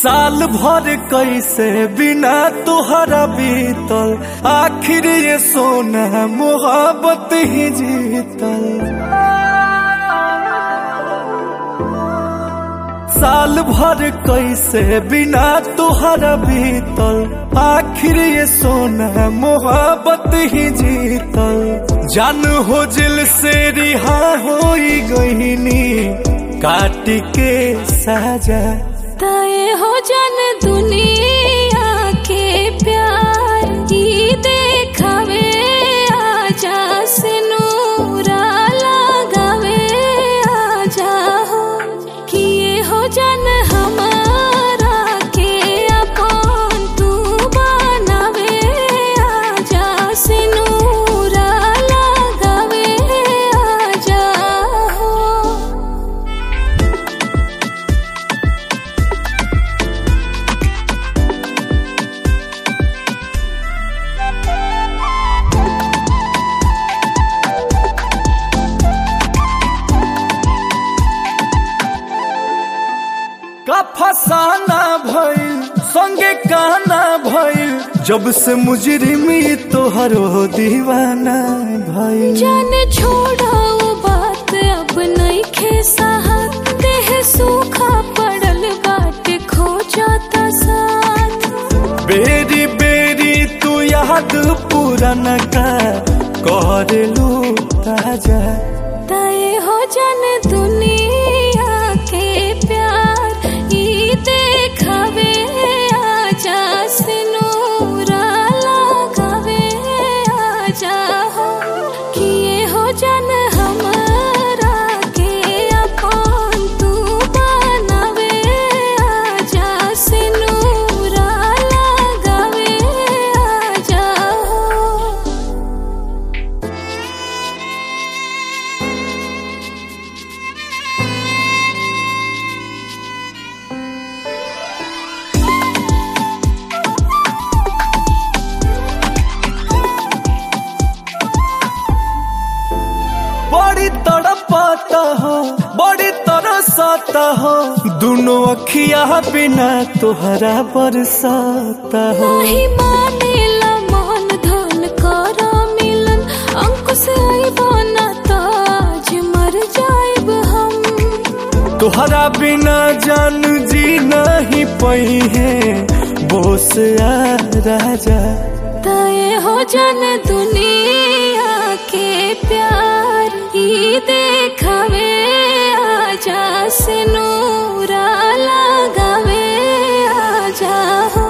साल भर कैसे बिना तुहरा बीतल, आखिर ये सोना मोहब्बत ही जीतल। साल भर कैसे बिना तुहरा बीतल, आखिर ये सोना मोहब्बत ही जीतल। जान हो दिल से रिहा हो गईनी, काट के साजा तय हो जन दुनिया के प्यार की देखावे, आजा से नूरा लगावे, आजा हो किए हो जन हमारा के अपन तू बनावे, आजा से नूरा लगावे, आजा हो। का फसाना भइल संगे गाना भइल, जब से मुजरिमी तोहरो दीवाना भइल। जाने छोड़ा वो बात अब नहीं खेसा, देह सूखा पड़ल बाटे खो जाता साथ। बेरी बेरी तू याद पुराना का कर लू ताजा, तय हो जन दुनिया के प्यार ई देखावे, आजा से नूरा लगावे, आजा हो किए हो जन हमारा के अपन तू बनावे, आजा से नूरा लगावे, आजा हो। बड़ी तड़पाता हो बड़ी तरसाता हो, दोनों अखिया बिना तुहरा बरसाता हो। नहीं मानेला मन धन करा मिलन, अंकुश आइबो ना ताज मर जाइब हम। तुहरा बिना जान जी नहीं पई है, बोस आ राजा। तय हो जन दुनिया के प्यार ई देखावे, आजा से नूरा लगावे, आजा हो।